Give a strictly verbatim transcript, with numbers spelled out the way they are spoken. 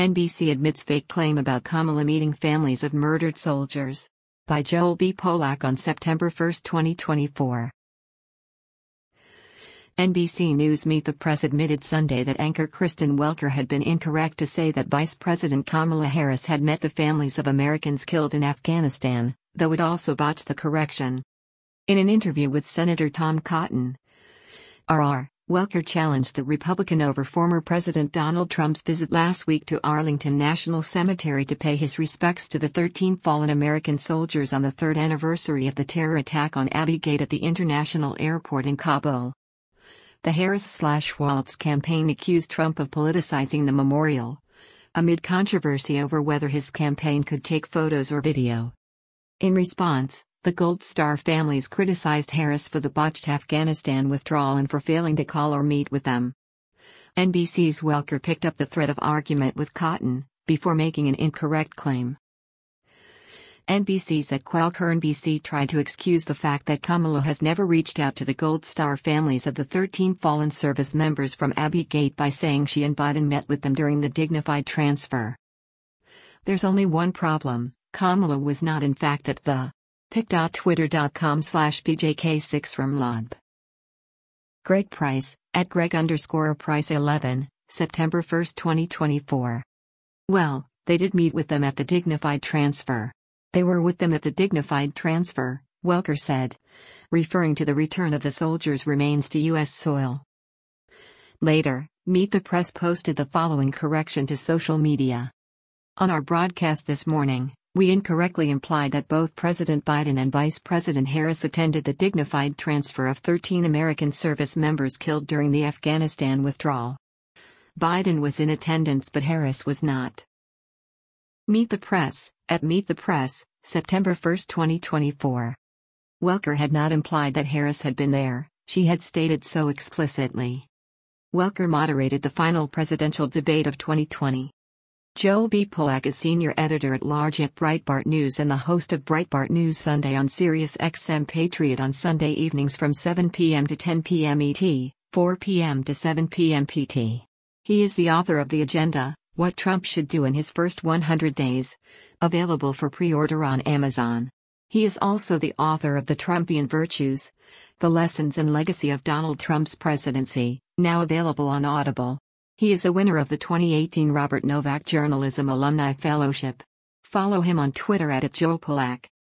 N B C admits fake claim about Kamala meeting families of murdered soldiers. By Joel B. Polak on September first, twenty twenty-four. N B C News Meet the Press admitted Sunday that anchor Kristen Welker had been incorrect to say that Vice President Kamala Harris had met the families of Americans killed in Afghanistan, though it also botched the correction. In an interview with Senator Tom Cotton, R R, Welker challenged the Republican over former President Donald Trump's visit last week to Arlington National Cemetery to pay his respects to the thirteen fallen American soldiers on the third anniversary of the terror attack on Abbey Gate at the International Airport in Kabul. The Harris-Waltz campaign accused Trump of politicizing the memorial, amid controversy over whether his campaign could take photos or video. In response, the Gold Star families criticized Harris for the botched Afghanistan withdrawal and for failing to call or meet with them. N B C's Welker picked up the thread of argument with Cotton, before making an incorrect claim. N B C said Welker N B C tried to excuse the fact that Kamala has never reached out to the Gold Star families of the thirteen fallen service members from Abbey Gate by saying she and Biden met with them during the dignified transfer. There's only one problem: Kamala was not in fact at the pic dot twitter dot com slash P J K six from Lob. Greg Price, at Greg underscore Price eleven, September first, twenty twenty-four. Well, they did meet with them at the dignified transfer. They were with them at the dignified transfer, Welker said, referring to the return of the soldiers' remains to U S soil. Later, Meet the Press posted the following correction to social media. On our broadcast this morning, we incorrectly implied that both President Biden and Vice President Harris attended the dignified transfer of thirteen American service members killed during the Afghanistan withdrawal. Biden was in attendance but Harris was not. Meet the Press, at Meet the Press, September first, twenty twenty-four. Welker had not implied that Harris had been there, she had stated so explicitly. Welker moderated the final presidential debate of twenty twenty. Joel B. Polak is senior editor-at-large at Breitbart News and the host of Breitbart News Sunday on Sirius X M Patriot on Sunday evenings from seven p m to ten p m E T, four p m to seven p m P T. He is the author of The Agenda: What Trump Should Do in His First one hundred Days, available for pre-order on Amazon. He is also the author of The Trumpian Virtues: The Lessons and Legacy of Donald Trump's Presidency, now available on Audible. He is a winner of the twenty eighteen Robert Novak Journalism Alumni Fellowship. Follow him on Twitter at Joel Polak.